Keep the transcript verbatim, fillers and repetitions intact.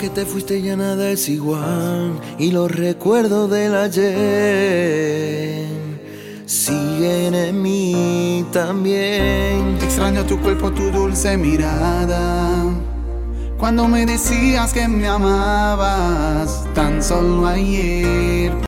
que te fuiste ya nada es igual, y los recuerdos del ayer siguen en mí también. Extraño tu cuerpo, tu dulce mirada, cuando me decías que me amabas tan solo ayer.